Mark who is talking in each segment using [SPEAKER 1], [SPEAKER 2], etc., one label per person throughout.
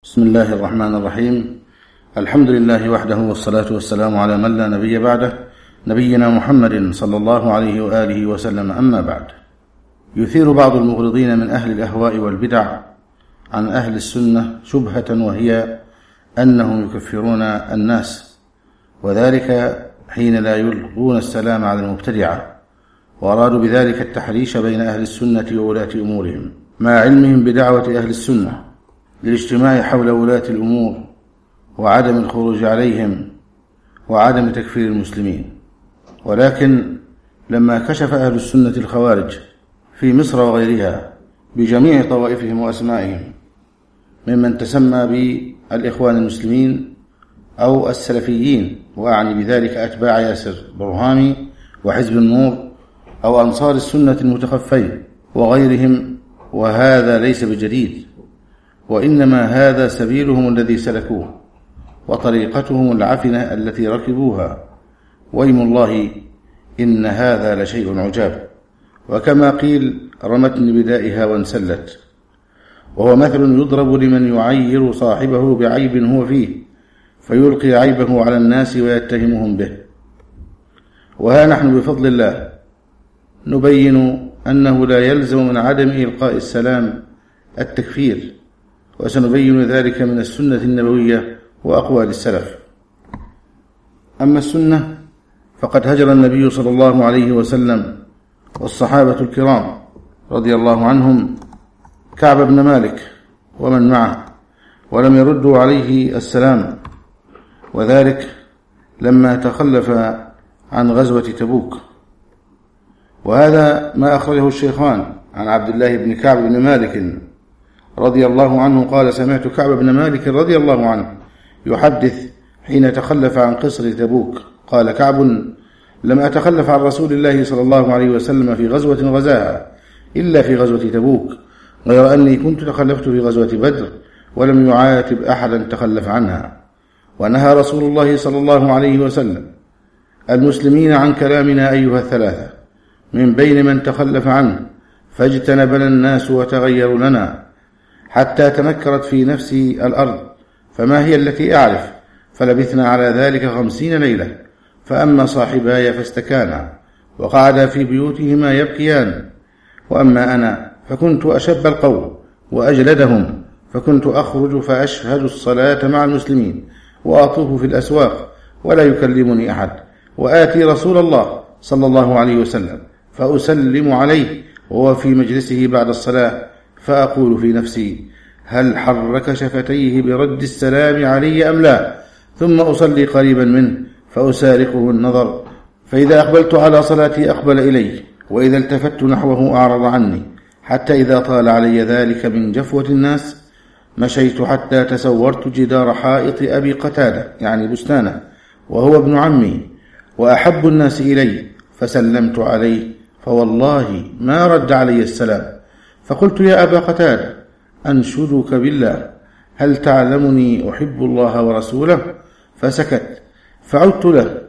[SPEAKER 1] بسم الله الرحمن الرحيم. الحمد لله وحده، والصلاة والسلام على من لا نبي بعده، نبينا محمد صلى الله عليه وآله وسلم. أما بعد، يثير بعض المغرضين من أهل الأهواء والبدع عن أهل السنة شبهة، وهي أنهم يكفرون الناس، وذلك حين لا يلقون السلام على المبتدعة، وأرادوا بذلك التحريش بين أهل السنة وولاة أمورهم، مع علمهم بدعوة أهل السنة للاجتماع حول ولاة الأمور وعدم الخروج عليهم وعدم تكفير المسلمين. ولكن لما كشف أهل السنة الخوارج في مصر وغيرها بجميع طوائفهم وأسمائهم ممن تسمى بالإخوان المسلمين أو السلفيين، وأعني بذلك أتباع ياسر برهامي وحزب النور أو أنصار السنة المتخفين وغيرهم، وهذا ليس بجديد، وإنما هذا سبيلهم الذي سلكوه وطريقتهم العفنة التي ركبوها، ويم الله إن هذا لشيء عجاب. وكما قيل: رمتني بدائها وانسلت، وهو مثل يضرب لمن يعير صاحبه بعيب هو فيه فيلقي عيبه على الناس ويتهمهم به. وها نحن بفضل الله نبين أنه لا يلزم من عدم إلقاء السلام التكفير، وسنبين ذلك من السنة النبوية وأقوال السلف. أما السنة فقد هجر النبي صلى الله عليه وسلم والصحابة الكرام رضي الله عنهم كعب بن مالك ومن معه، ولم يردوا عليه السلام، وذلك لما تخلف عن غزوة تبوك. وهذا ما أخرجه الشيخان عن عبد الله بن كعب بن مالك رضي الله عنه قال: سمعت كعب بن مالك رضي الله عنه يحدث حين تخلف عن قصر تبوك، قال كعب: لم أتخلف عن رسول الله صلى الله عليه وسلم في غزوة غزاها إلا في غزوة تبوك، غير أني كنت تخلفت في غزوة بدر ولم يعاتب أحدا تخلف عنها. ونهى رسول الله صلى الله عليه وسلم المسلمين عن كلامنا أيها الثلاثة من بين من تخلف عنه، فاجتنبنا الناس وتغيروا لنا حتى تنكرت في نفسي الأرض، فما هي التي أعرف؟ فلبثنا على ذلك 50 ليلة. فأما صاحباي فاستكانا وقعدا في بيوتهما يبكيان، وأما أنا فكنت أشب القوم وأجلدهم، فكنت أخرج فأشهد الصلاة مع المسلمين وأطوف في الأسواق ولا يكلمني أحد، وآتي رسول الله صلى الله عليه وسلم فأسلم عليه وهو في مجلسه بعد الصلاة، فأقول في نفسي: هل حرك شفتيه برد السلام علي أم لا؟ ثم أصلي قريبا منه فأسارقه النظر، فإذا أقبلت على صلاتي أقبل إلي، وإذا التفت نحوه أعرض عني، حتى إذا طال علي ذلك من جفوة الناس مشيت حتى تسورت جدار حائط أبي قتادة يعني بستانه، وهو ابن عمي وأحب الناس إلي، فسلمت عليه فوالله ما رد علي السلام. فقلت: يا أبا قتادة، أنشدك بالله، هل تعلمني أحب الله ورسوله؟ فسكت، فعدت له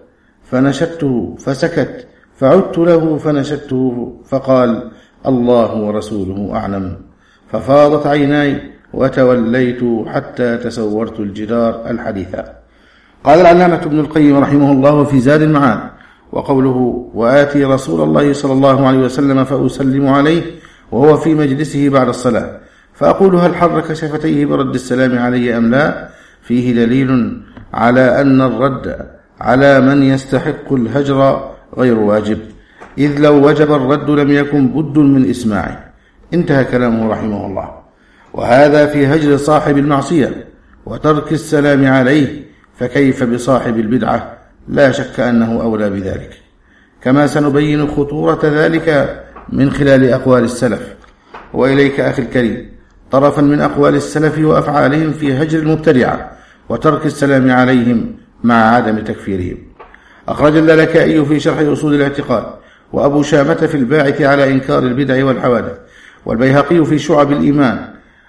[SPEAKER 1] فنشدته فسكت، فعدت له فنشدته، فقال: الله ورسوله أعلم. ففاضت عيناي وتوليت حتى تسورت الجدار الحديثة. قال العلامة ابن القيم رحمه الله في زاد المعاد: وقوله: وآتي رسول الله صلى الله عليه وسلم فأسلم عليه وهو في مجلسه بعد الصلاة، فأقول: هل حرك شفتيه برد السلام علي أم لا؟ فيه دليل على أن الرد على من يستحق الهجر غير واجب، إذ لو وجب الرد لم يكن بد من إسماعه. انتهى كلامه رحمه الله. وهذا في هجر صاحب المعصية وترك السلام عليه، فكيف بصاحب البدعة؟ لا شك أنه أولى بذلك، كما سنبين خطورة ذلك من خلال أقوال السلف. وإليك أخي الكريم طرفا من أقوال السلف وأفعالهم في هجر المبتدعة وترك السلام عليهم مع عدم تكفيرهم. أخرج اللالكائي في شرح أصول الاعتقاد، وأبو شامة في الباعث على إنكار البدع والحوادث، والبيهقي في شعب الإيمان،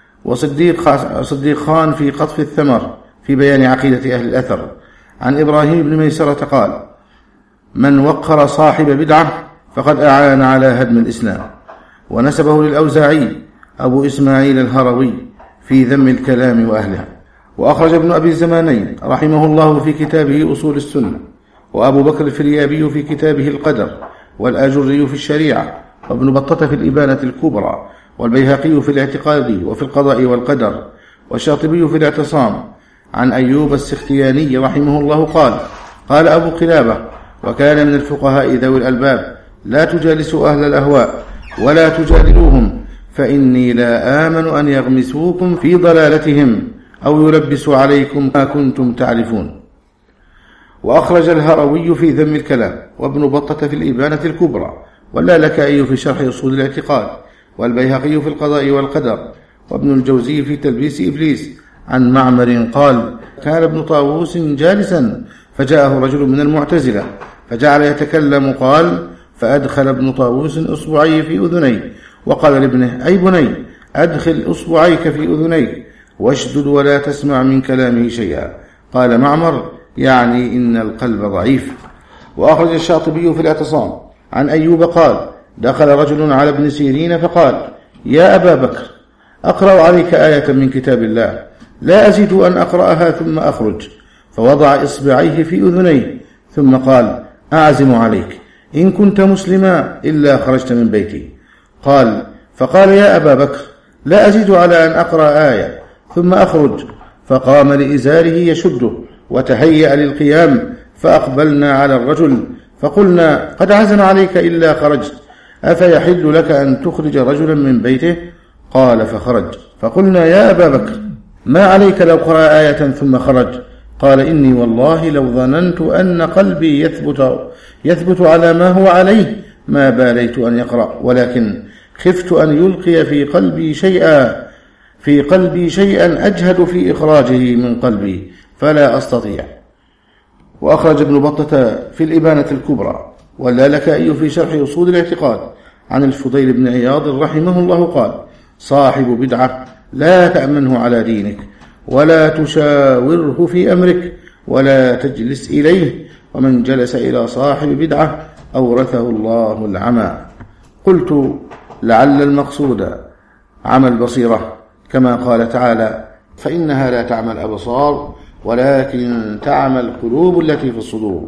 [SPEAKER 1] وصديق خان في قطف الثمر في بيان عقيدة أهل الأثر، عن إبراهيم بن ميسرة قال: من وقر صاحب بدعة فقد أعان على هدم الإسلام. ونسبه للأوزاعي أبو إسماعيل الهروي في ذم الكلام وأهله. وأخرج ابن أبي الزمانين رحمه الله في كتابه أصول السنة، وأبو بكر الفريابي في كتابه القدر، والآجري في الشريعة، وابن بطة في الإبانة الكبرى، والبيهقي في الاعتقاد وفي القضاء والقدر، والشاطبي في الاعتصام، عن أيوب السختياني رحمه الله قال: قال أبو قلابة: وكان من الفقهاء ذوي الألباب: لا تجالسوا أهل الأهواء ولا تجادلوهم، فإني لا آمن أن يغمسوكم في ضلالتهم أو يلبسوا عليكم ما كنتم تعرفون. وأخرج الهروي في ذم الكلام، وابن بطة في الإبانة الكبرى، واللالكائي في شرح أصول الاعتقاد، والبيهقي في القضاء والقدر، وابن الجوزي في تلبيس إبليس، عن معمر قال: كان ابن طاووس جالسا فجاءه رجل من المعتزلة فجعل يتكلم، قال: فأدخل ابن طاووس أصبعي في أذني وقال لابنه: أي بني، أدخل أصبعيك في أذنيك واشدد ولا تسمع من كلامه شيئا. قال معمر: يعني إن القلب ضعيف. وأخرج الشاطبي في الاعتصام عن أيوب قال: دخل رجل على ابن سيرين فقال: يا أبا بكر، أقرأ عليك آية من كتاب الله لا أزيد أن أقرأها ثم أخرج. فوضع إصبعيه في أذنيه ثم قال: أعزم عليك إن كنت مسلما إلا خرجت من بيتي. فقال: يا أبا بكر، لا أزيد على أن أقرأ آية ثم أخرج. فقام لإزاره يشده وتهيأ للقيام، فأقبلنا على الرجل فقلنا: قد عزم عليك إلا خرجت، أفيحل لك أن تخرج رجلا من بيته؟ قال: فخرج. فقلنا: يا أبا بكر، ما عليك لو قرأ آية ثم خرج؟ قال: إني والله لو ظننت أن قلبي يثبت على ما هو عليه ما باليت أن يقرأ، ولكن خفت أن يلقي في قلبي شيئا أجهد في إخراجه من قلبي فلا أستطيع. وأخرج ابن بطة في الإبانة الكبرى، واللالكائي في شرح أصول الاعتقاد، عن الفضيل بن عياض رحمه الله قال: صاحب بدعة لا تأمنه على دينك، ولا تشاوره في أمرك، ولا تجلس إليه، ومن جلس إلى صاحب بدعة أورثه الله العمى. قلت: لعل المقصود عمى البصيرة، كما قال تعالى: فإنها لا تعمى الأبصار ولكن تعمى القلوب التي في الصدور.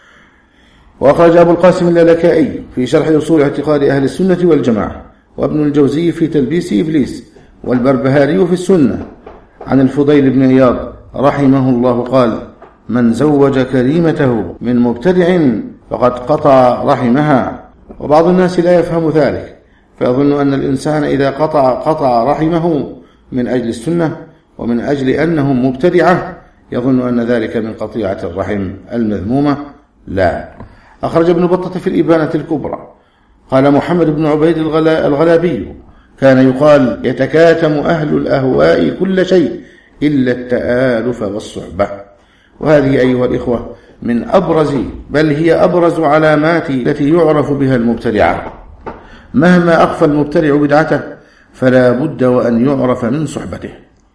[SPEAKER 1] وأخرج أبو القاسم اللالكائي في شرح أصول اعتقاد أهل السنة والجماعة، وابن الجوزي في تلبيس إبليس، والبربهاري في السنة، عن الفضيل بن عياض رحمه الله قال: من زوج كريمته من مبتدع فقد قطع رحمها. وبعض الناس لا يفهم ذلك، فيظن أن الإنسان إذا قطع رحمه من أجل السنة ومن أجل أنه مبتدعة يظن أن ذلك من قطيعة الرحم المذمومة. لا. أخرج ابن بطة في الإبانة الكبرى قال: محمد بن عبيد الغلابي كان يقال: يتكاتم أهل الأهواء كل شيء إلا التآلف والصحبة. وهذه أيها الإخوة من أبرز، بل هي أبرز علامات التي يعرف بها المبتدعة. مهما أخفى المبتدع بدعته فلا بد وأن يعرف من صحبته.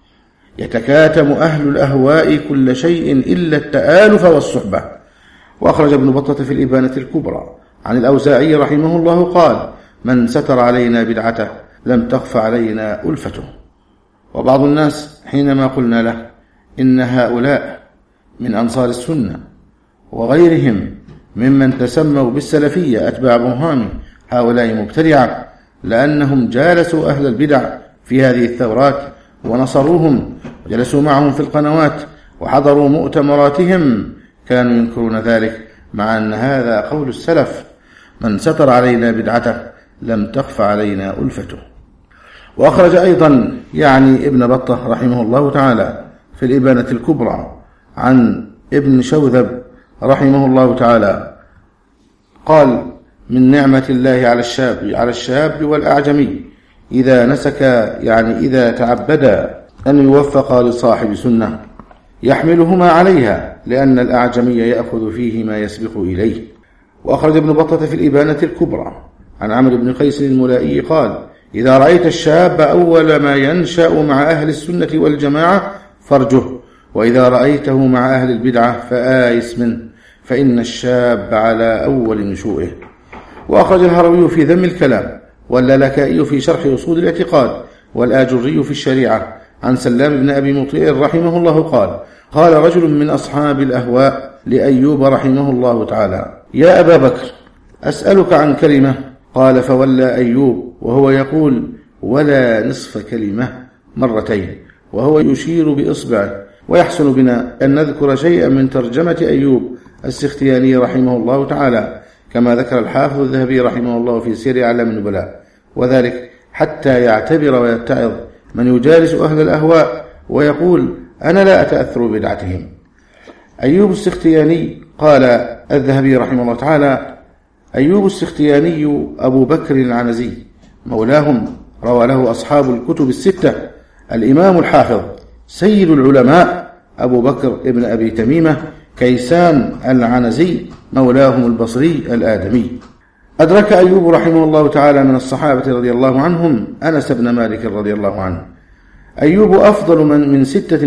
[SPEAKER 1] يتكاتم أهل الأهواء كل شيء إلا التآلف والصحبة. وأخرج ابن بطة في الإبانة الكبرى عن الأوزاعي رحمه الله قال: من ستر علينا بدعته لم تخف علينا ألفته. وبعض الناس حينما قلنا له إن هؤلاء من أنصار السنة وغيرهم ممن تسموا بالسلفية أتباع برهامي هؤلاء مبتدعة، لأنهم جالسوا أهل البدع في هذه الثورات ونصروهم وجلسوا معهم في القنوات وحضروا مؤتمراتهم، كانوا ينكرون ذلك، مع أن هذا قول السلف: من ستر علينا بدعته لم تخف علينا ألفته. وأخرج أيضا ابن بطة رحمه الله تعالى في الإبانة الكبرى عن ابن شوذب رحمه الله تعالى قال: من نعمة الله على الشاب والأعجمي إذا نسك، إذا تعبد، أن يوفق لصاحب سنة يحملهما عليها، لأن الأعجمي يأخذ فيه ما يسبق إليه. وأخرج ابن بطة في الإبانة الكبرى عن عمرو بن قيس الملائي قال: إذا رأيت الشاب أول ما ينشأ مع أهل السنة والجماعة فارجه، وإذا رأيته مع أهل البدعة فآيس منه، فإن الشاب على أول نشوئه. وأخرج الهروي في ذم الكلام، واللالكائي في شرح أصول الاعتقاد، والآجري في الشريعة، عن سلام بن أبي مطيع رحمه الله قال: قال رجل من أصحاب الأهواء لأيوب رحمه الله تعالى: يا أبا بكر، أسألك عن كلمة. قال: فولى أيوب وهو يقول: ولا نصف كلمة مرتين، وهو يشير بإصبعه. ويحسن بنا أن نذكر شيئا من ترجمة أيوب السختياني رحمه الله تعالى، كما ذكر الحافظ الذهبي رحمه الله في سير أعلام النبلاء، وذلك حتى يعتبر ويتعظ من يجالس أهل الأهواء ويقول: أنا لا أتأثر بدعتهم. أيوب السختياني، قال الذهبي رحمه الله تعالى: أيوب السختياني أبو بكر العنزي مولاهم، روى له أصحاب الكتب الستة. الإمام الحافظ سيد العلماء أبو بكر ابن أبي تميمة كيسان العنزي مولاهم البصري الآدمي. أدرك أيوب رحمه الله تعالى من الصحابة رضي الله عنهم أنس بن مالك رضي الله عنه. أيوب أفضل من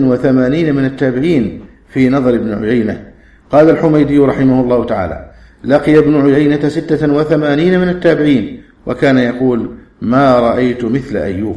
[SPEAKER 1] 86 من التابعين في نظر ابن عيينة. قال الحميدي رحمه الله تعالى: لقي ابن عيينة 86 من التابعين، وكان يقول: ما رأيت مثل أيوب.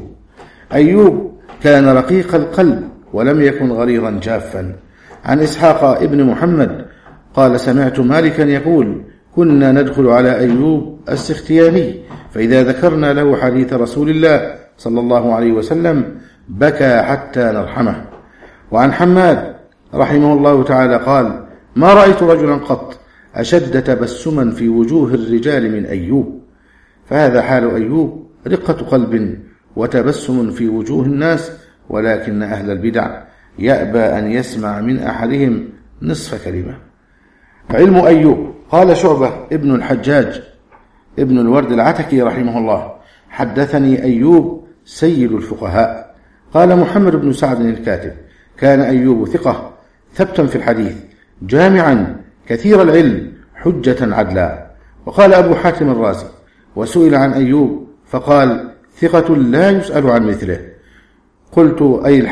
[SPEAKER 1] أيوب كان رقيق القلب ولم يكن غليظا جافا. عن إسحاق ابن محمد قال: سمعت مالكا يقول: كنا ندخل على أيوب السختياني، فإذا ذكرنا له حديث رسول الله صلى الله عليه وسلم بكى حتى نرحمه. وعن حماد رحمه الله تعالى قال: ما رأيت رجلا قط أشد تبسما في وجوه الرجال من أيوب. فهذا حال أيوب: رقة قلب وتبسم في وجوه الناس، ولكن أهل البدع يأبى أن يسمع من أحدهم نصف كلمة. علم أيوب. قال شعبة ابن الحجاج ابن الورد العتكي رحمه الله: حدثني أيوب سيد الفقهاء. قال محمد بن سعد الكاتب: كان أيوب ثقة ثبتا في الحديث، جامعا كثير العلم، حجة عدلا. وقال أبو حاتم الرازي: وسئل عن أيوب فقال: ثقة لا يسأل عن مثله. قلت: أي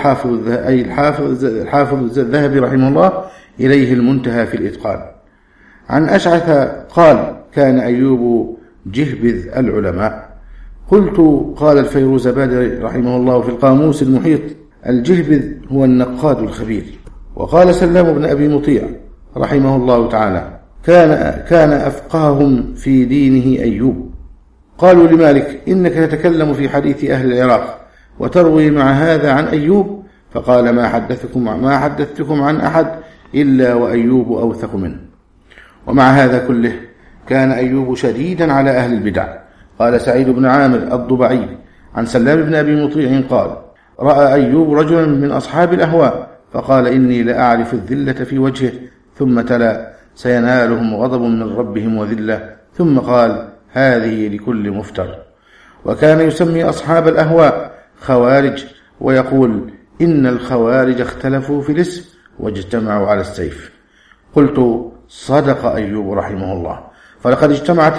[SPEAKER 1] الحافظ الذهبي رحمه الله إليه المنتهى في الإتقان. عن أشعث قال: كان أيوب جهبذ العلماء. قلت: قال الفيروزبادي رحمه الله في القاموس المحيط: الجهبذ هو النقاد الخبير. وقال سلام بن أبي مطيع رحمه الله تعالى: كان أفقههم في دينه أيوب. قالوا لمالك: إنك تتكلم في حديث أهل العراق وتروي مع هذا عن أيوب. فقال: ما حدثتكم عن أحد إلا وأيوب أوثق منه. ومع هذا كله كان أيوب شديدا على أهل البدع. قال سعيد بن عامر الضبعي عن سلام بن أبي مطيع قال: رأى أيوب رجلا من أصحاب الأهواء فقال: إني لأعرف الذلة في وجهه، ثم تلا: سينالهم غضب من ربهم وذلة، ثم قال: هذه لكل مفتر. وكان يسمي أصحاب الأهواء خوارج، ويقول: إن الخوارج اختلفوا في الاسم واجتمعوا على السيف. قلت: صدق أيوب رحمه الله، فلقد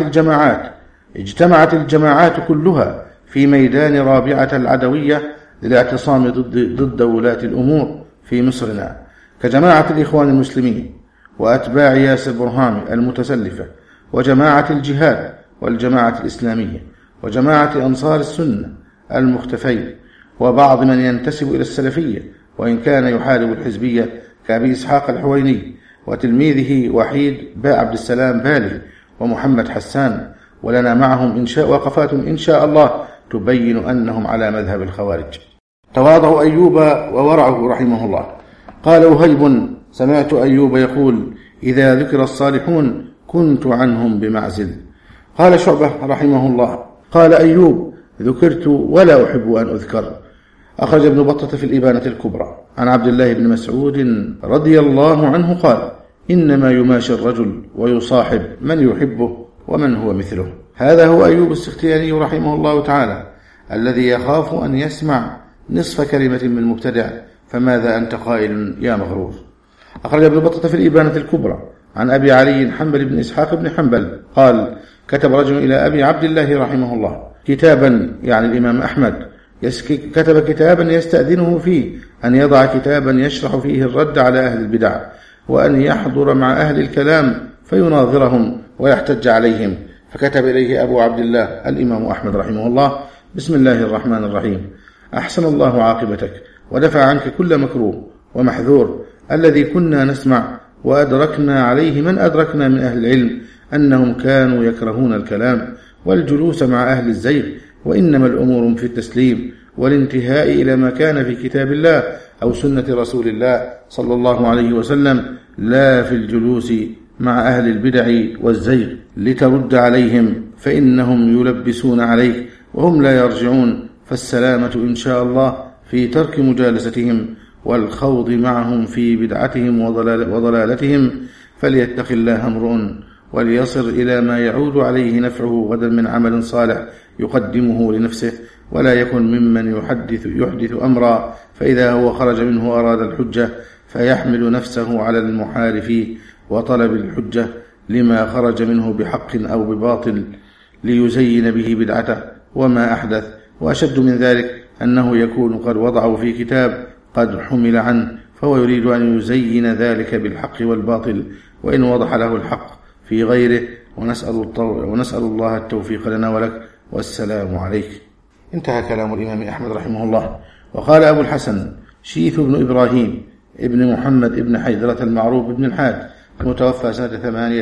[SPEAKER 1] اجتمعت الجماعات كلها في ميدان رابعة العدوية للاعتصام ضد ولاة الأمور في مصرنا، كجماعة الإخوان المسلمين وأتباع ياسر برهان المتسلفة، وجماعة الجهاد والجماعة الإسلامية، وجماعة أنصار السنة المختفين، وبعض من ينتسب إلى السلفية وإن كان يحارب الحزبية كأبي إسحاق الحويني وتلميذه وحيد عبد السلام بالي ومحمد حسان. ولنا معهم وقفات إن شاء الله تبين أنهم على مذهب الخوارج. تواضع أيوب وورعه رحمه الله. قال وهيب: سمعت أيوب يقول: إذا ذكر الصالحون كنت عنهم بمعزل. قال شعبة رحمه الله: قال أيوب: ذكرت ولا أحب أن أذكر. أخرج ابن بطة في الإبانة الكبرى عن عبد الله بن مسعود رضي الله عنه قال: إنما يماشي الرجل ويصاحب من يحبه ومن هو مثله. هذا هو أيوب السختياني رحمه الله تعالى، الذي يخاف أن يسمع نصف كلمة من مبتدع، فماذا أنت قائل يا مغرور. أخرج ابن بطة في الإبانة الكبرى عن أبي علي حنبل بن إسحاق بن حنبل قال: كتب رجل إلى أبي عبد الله رحمه الله كتابا، يعني الإمام أحمد، كتب كتابا يستأذنه فيه أن يضع كتابا يشرح فيه الرد على أهل البدع، وأن يحضر مع أهل الكلام فيناظرهم ويحتج عليهم. فكتب إليه أبو عبد الله الإمام أحمد رحمه الله: بسم الله الرحمن الرحيم، أحسن الله عاقبتك ودفع عنك كل مكروه ومحذور الذي كنا نسمع وأدركنا عليه من أدركنا من أهل العلم أنهم كانوا يكرهون الكلام والجلوس مع أهل الزيغ، وإنما الأمور في التسليم والانتهاء إلى ما كان في كتاب الله أو سنة رسول الله صلى الله عليه وسلم، لا في الجلوس مع أهل البدع والزيغ لترد عليهم، فإنهم يلبسون عليك وهم لا يرجعون. فالسلامة إن شاء الله في ترك مجالستهم والخوض معهم في بدعتهم وضلالتهم. فليتق الله امرؤ وليصر إلى ما يعود عليه نفعه غدا من عمل صالح يقدمه لنفسه، ولا يكن ممن يحدث أمرا فإذا هو خرج منه أراد الحجة فيحمل نفسه على المحارف وطلب الحجة لما خرج منه بحق أو بباطل ليزين به بدعته وما أحدث. وأشد من ذلك أنه يكون قد وضعه في كتاب قد حمل عنه، فهو يريد أن يزين ذلك بالحق والباطل، وإن وضح له الحق في غيره. ونسأل الله التوفيق لنا ولك، والسلام عليك. انتهى كلام الإمام أحمد رحمه الله. وقال أبو الحسن شيث بن إبراهيم ابن محمد ابن حيدرة المعروف بن الحاج المتوفى سنة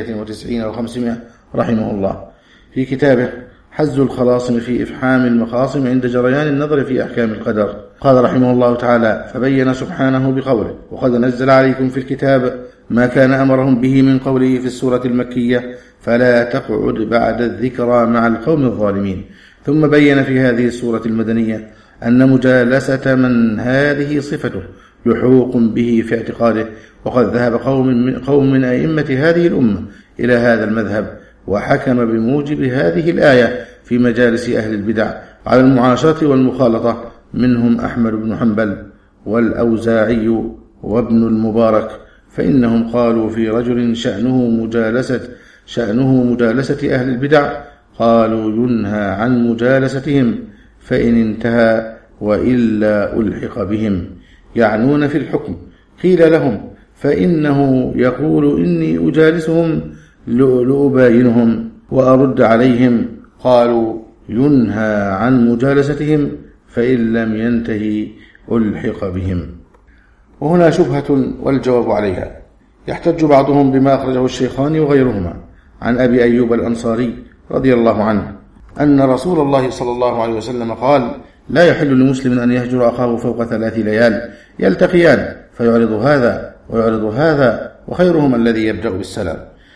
[SPEAKER 1] 98 و500 رحمه الله في كتابه حز الخلاصم في إفحام المخاصم عند جريان النظر في أحكام القدر، قال رحمه الله تعالى: فبين سبحانه بقوله: وقد نزل عليكم في الكتاب ما كان أمرهم به من قوله في السورة المكية: فلا تقعد بعد الذكرى مع القوم الظالمين. ثم بين في هذه السورة المدنية أن مجالسة من هذه صفته لحوق به في اعتقاده، وقد ذهب قوم من أئمة هذه الأمة إلى هذا المذهب، وحكم بموجب هذه الآية في مجالس أهل البدع على المعاشرة والمخالطة، منهم أحمد بن حنبل والأوزاعي وابن المبارك، فإنهم قالوا في رجل شأنه مجالسة أهل البدع، قالوا ينهى عن مجالستهم فإن انتهى وإلا ألحق بهم، يعنون في الحكم. قيل لهم: فإنه يقول إني أجالسهم لأباينهم وأرد عليهم، قالوا ينهى عن مجالستهم فإن لم ينتهي ألحق بهم. وهنا شبهة والجواب عليها. يحتج بعضهم بما أخرجه الشيخان وغيرهما عن أبي أيوب الأنصاري رضي الله عنه أن رسول الله صلى الله عليه وسلم قال: لا يحل لمسلم أن يهجر أخاه فوق 3 ليال يلتقيان فيعرض هذا ويعرض هذا وخيرهما الذي يبدأ بالسلام.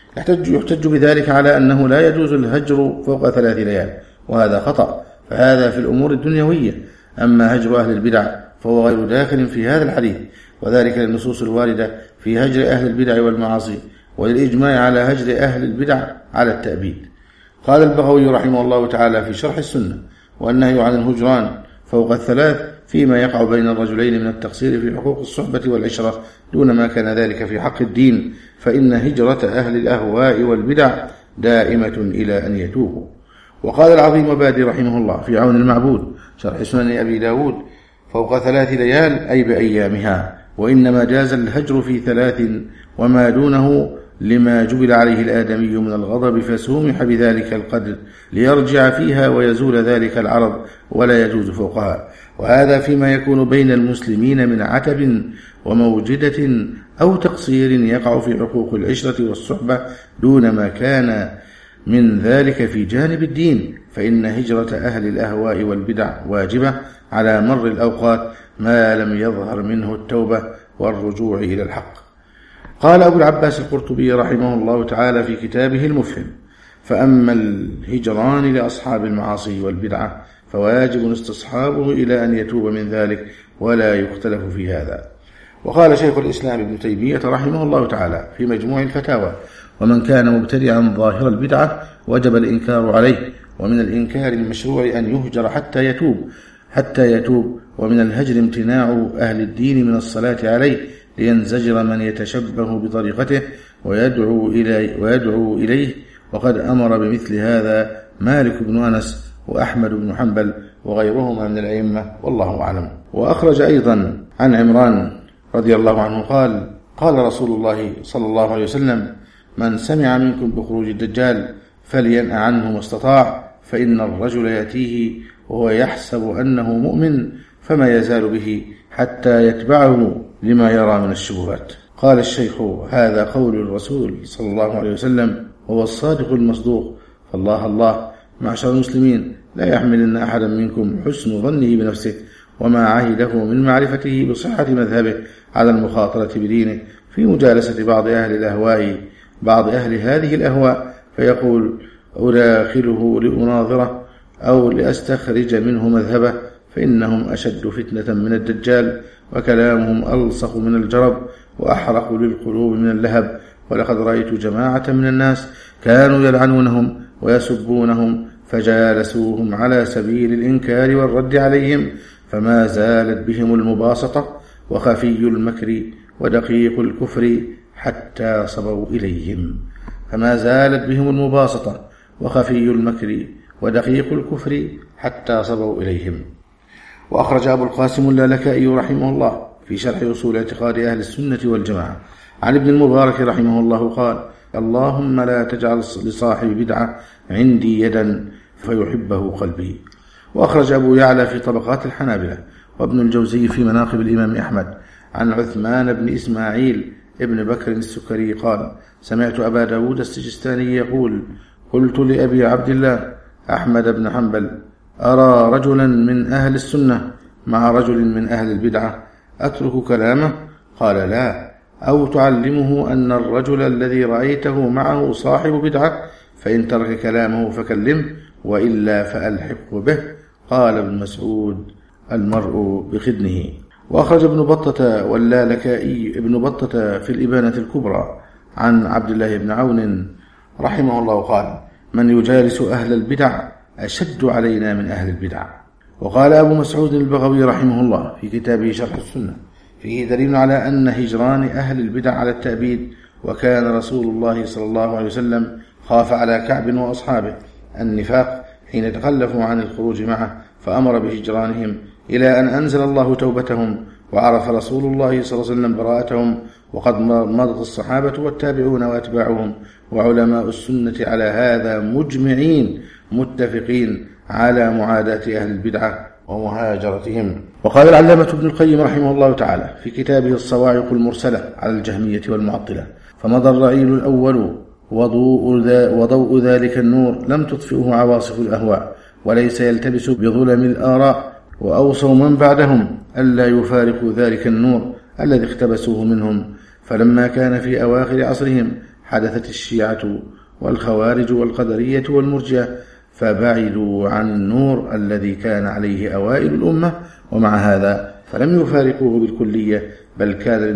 [SPEAKER 1] يحتج بذلك على أنه لا يجوز الهجر فوق 3 ليال، وهذا خطأ، فهذا في الأمور الدنيوية. أما هجر أهل البدع فهو غير داخل في هذا الحديث، وذلك للنصوص الواردة في هجر أهل البدع والمعاصي، وللإجماع على هجر أهل البدع على التأبيد. قال البغوي رحمه الله تعالى في شرح السنة: والنهي عن الهجران فوق 3 فيما يقع بين الرجلين من التقصير في حقوق الصحبة والعشرة دون ما كان ذلك في حق الدين، فإن هجرة أهل الأهواء والبدع دائمة إلى أن يتوبوا. وقال العظيم بادي رحمه الله في عون المعبود شرح سنن أبي داود: فوق 3 ليال أي بأيامها، وإنما جاز الهجر في 3 وما دونه لما جبل عليه الآدمي من الغضب، فسومح بذلك القدر ليرجع فيها ويزول ذلك العرض، ولا يجوز فوقها. وهذا فيما يكون بين المسلمين من عتب وموجدة أو تقصير يقع في حقوق العشرة والصحبة دون ما كان من ذلك في جانب الدين، فإن هجرة أهل الأهواء والبدع واجبة على مر الأوقات ما لم يظهر منه التوبة والرجوع إلى الحق. قال أبو العباس القرطبي رحمه الله تعالى في كتابه المفهم: فأما الهجران لأصحاب المعاصي والبدعة فواجب استصحابه إلى أن يتوب من ذلك، ولا يختلف في هذا. وقال شيخ الإسلام ابن تيمية رحمه الله تعالى في مجموع الفتاوى: ومن كان مبتدعا ظاهر البدعة وجب الإنكار عليه، ومن الإنكار المشروع أن يهجر حتى يتوب، ومن الهجر امتناع أهل الدين من الصلاة عليه لينزجر من يتشبه بطريقته ويدعو إليه، وقد أمر بمثل هذا مالك بن أنس وأحمد بن حنبل وغيرهما من الأئمة، والله أعلم. وأخرج أيضا عن عمران رضي الله عنه قال رسول الله صلى الله عليه وسلم: من سمع منكم بخروج الدجال فلينأ عنه ما استطاع، فإن الرجل يأتيه وهو يحسب أنه مؤمن فما يزال به حتى يتبعه لما يرى من الشبهات. قال الشيخ: هذا قول الرسول صلى الله عليه وسلم وهو الصادق المصدوق. فالله الله معشر المسلمين لا يحملن أحدا منكم حسن ظنه بنفسه وما عهده من معرفته بصحة مذهبه على المخاطرة بدينه في مجالسة بعض أهل هذه الأهواء، فيقول: أداخله لأناظره أو لأستخرج منه مذهبه، فإنهم أشد فتنة من الدجال، وكلامهم ألصق من الجرب، وأحرق للقلوب من اللهب. ولقد رأيت جماعة من الناس كانوا يلعنونهم ويسبونهم، فجالسوهم على سبيل الإنكار والرد عليهم، فما زالت بهم المباسطة وخفي المكر ودقيق الكفر حتى صبوا إليهم. فما زالت بهم المباسطة وخفي المكر ودقيق الكفر حتى صبوا إليهم. وأخرج أبو القاسم اللالكائي رحمه الله في شرح أصول اعتقاد أهل السنة والجماعة عن ابن المبارك رحمه الله قال: اللهم لا تجعل لصاحب بدعة عندي يدا فيحبه قلبي. وأخرج أبو يعلى في طبقات الحنابلة وابن الجوزي في مناقب الإمام أحمد عن عثمان بن إسماعيل ابن بكر السكري قال: سمعت أبا داود السجستاني يقول: قلت لأبي عبد الله أحمد بن حنبل: أرى رجلا من أهل السنة مع رجل من أهل البدعة أترك كلامه؟ قال: لا، أو تعلمه أن الرجل الذي رأيته معه صاحب بدعة، فإن ترك كلامه فكلمه، وإلا فألحقه به. قال ابن مسعود: المرء بخدنه. وأخرج ابن بطة واللالكائي ابن بطة في الإبانة الكبرى عن عبد الله بن عون رحمه الله قال: من يجالس أهل البدع أشد علينا من أهل البدع. وقال أبو مسعود البغوي رحمه الله في كتابه شرح السنة: فيه دليل على أن هجران أهل البدع على التأبيد، وكان رسول الله صلى الله عليه وسلم خاف على كعب وأصحابه النفاق حين تخلفوا عن الخروج معه، فأمر بهجرانهم إلى أن أنزل الله توبتهم، وعرف رسول الله صلى الله عليه وسلم براءتهم. وقد مضت الصحابة والتابعون وأتباعهم وعلماء السنة على هذا مجمعين متفقين على معاداة أهل البدعة ومهاجرتهم. وقال العلامة ابن القيم رحمه الله تعالى في كتابه الصواعق المرسلة على الجهمية والمعطلة: فمضى الرعيل الأول وضوء ذلك النور لم تطفئه عواصف الأهواء، وليس يلتبس بظلم الآراء، وأوصوا من بعدهم ألا يفارقوا ذلك النور الذي اقتبسوه منهم. فلما كان في أواخر عصرهم حدثت الشيعة والخوارج والقدرية والمرجئة، فبعدوا عن النور الذي كان عليه أوائل الأمة، ومع هذا فلم يفارقوه بالكلية، بل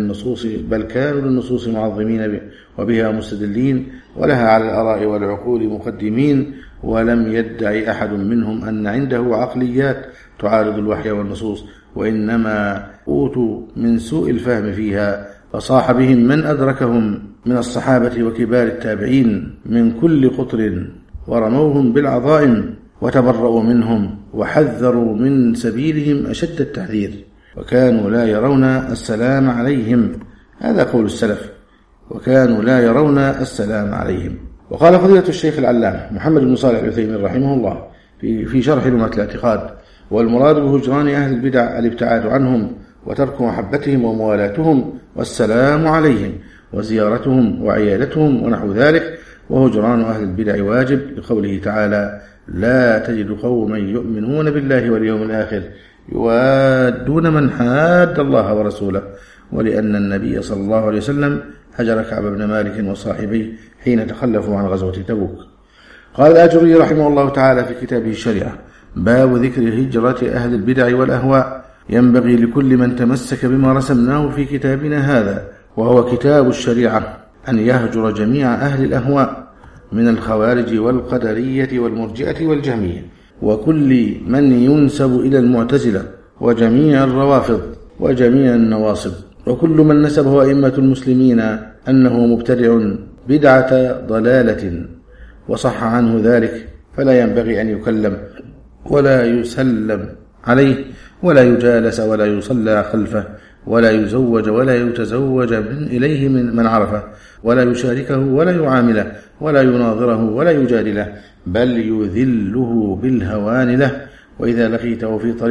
[SPEAKER 1] كانوا للنصوص معظمين وبها مستدلين، ولها على الآراء والعقول مقدمين، ولم يدعي أحد منهم أن عنده عقليات تعارض الوحي والنصوص، وإنما أوتوا من سوء الفهم فيها، فصاح بهم من أدركهم من الصحابة وكبار التابعين من كل قطر، ورموهم بالعظائم، وتبرؤوا منهم وحذروا من سبيلهم أشد التحذير، وكانوا لا يرون السلام عليهم. هذا قول السلف: وكانوا لا يرون السلام عليهم. وقال فضيلة الشيخ العلامة محمد بن صالح العثيمين رحمه الله في شرح لمعة الاعتقاد: والمراد بهجران أهل البدع الابتعاد عنهم وترك محبتهم وموالاتهم والسلام عليهم وزيارتهم وعيادتهم ونحو ذلك. وهجران أهل البدع واجب لقوله تعالى: لا تجد قوما يؤمنون بالله واليوم الآخر يوادون من حاد الله ورسوله، ولأن النبي صلى الله عليه وسلم هجر كعب بن مالك وصاحبيه حين تخلفوا عن غزوة تبوك. قال الآجري رحمه الله تعالى في كتابه الشريعة: باب ذكر هجرة أهل البدع والأهواء. ينبغي لكل من تمسك بما رسمناه في كتابنا هذا، وهو كتاب الشريعة، أن يهجر جميع أهل الأهواء من الخوارج والقدرية والمرجئة والجهمية، وكل من ينسب إلى المعتزلة، وجميع الروافض وجميع النواصب، وكل من نسبه أئمة المسلمين أنه مبتدع بدعة ضلالة وصح عنه ذلك، فلا ينبغي أن يكلم ولا يسلم عليه ولا يجالس ولا يصلى خلفه ولا يزوج ولا يتزوج إليه من عرفه، ولا يشاركه ولا يعامله ولا يناظره ولا يجادله، بل يذله بالهوان له. وإذا لقيته في طريق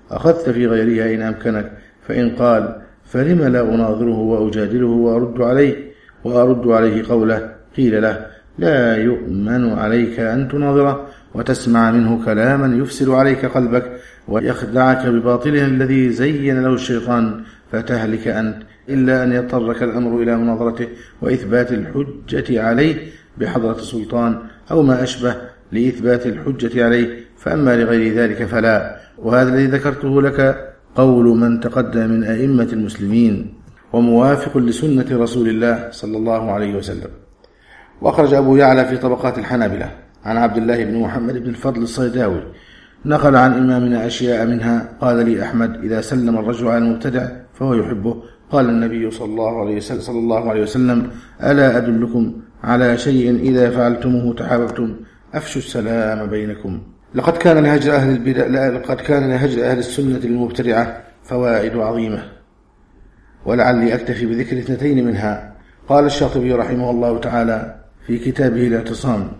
[SPEAKER 1] أخذت في غيرها إن أمكنك، فإن قال فلم لا أناظره وأجادله وأرد عليه قوله، قيل له لا يؤمن عليك أن تناظره وتسمع منه كلاما يفسد عليك قلبك ويخدعك بباطله الذي زين له الشيطان فتهلك أنت، إلا أن يضطرك الأمر إلى مناظرته وإثبات الحجة عليه بحضرة السلطان أو ما أشبه لإثبات الحجة عليه، فأما لغير ذلك فلا. وهذا الذي ذكرته لك قول من تقدم من أئمة المسلمين وموافق لسنة رسول الله صلى الله عليه وسلم. وأخرج أبو يعلى في طبقات الحنابلة عن عبد الله بن محمد بن الفضل الصيداوي نقل عن إمامنا أشياء منها. قال لي أحمد إذا سلم الرجل على المبتدع فهو يحبه. قال النبي صلى الله عليه وسلم ألا أدلكم على شيء إذا فعلتموه تحاببتم، أفشوا السلام بينكم. لقد كان لهجر أهل السنة للمبتدعة فوائد عظيمة، ولعلي أكتفي بذكر 2 منها. قال الشاطبي رحمه الله تعالى في كتابه الاعتصام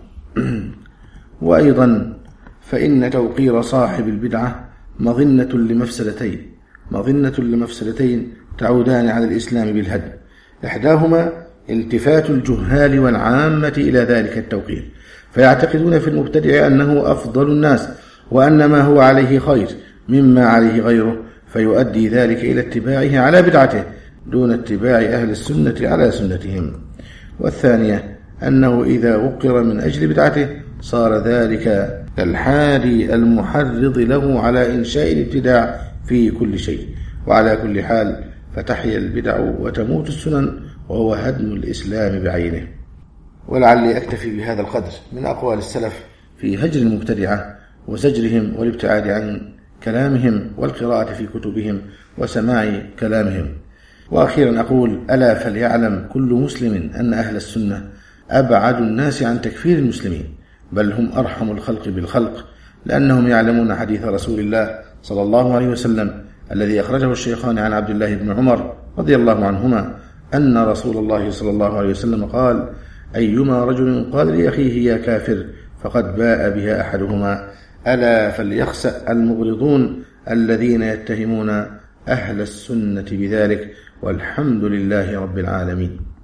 [SPEAKER 1] وأيضا فإن توقير صاحب البدعة مظنة لمفسدتين تعودان على الإسلام بالهدم. إحداهما التفات الجهال والعامة إلى ذلك التوقير، فيعتقدون في المبتدع أنه أفضل الناس وأن ما هو عليه خير مما عليه غيره، فيؤدي ذلك إلى اتباعه على بدعته دون اتباع أهل السنة على سنتهم. والثانية أنه إذا وقر من أجل بدعته صار ذلك كالحادي المحرض له على إنشاء الابتداع في كل شيء. وعلى كل حال فتحيا البدع وتموت السنن، وهو هدم الإسلام بعينه. ولعلي أكتفي بهذا القدر من أقوال السلف في هجر المبتدعة وزجرهم والابتعاد عن كلامهم والقراءة في كتبهم وسماع كلامهم. وأخيرا أقول ألا فليعلم كل مسلم أن أهل السنة أبعد الناس عن تكفير المسلمين، بل هم أرحم الخلق بالخلق، لأنهم يعلمون حديث رسول الله صلى الله عليه وسلم الذي أخرجه الشيخان عن عبد الله بن عمر رضي الله عنهما أن رسول الله صلى الله عليه وسلم قال أيما رجل قال لأخيه يا كافر فقد باء بها أحدهما، ألا فليخسأ المغرضون الذين يتهمون أهل السنة بذلك، والحمد لله رب العالمين.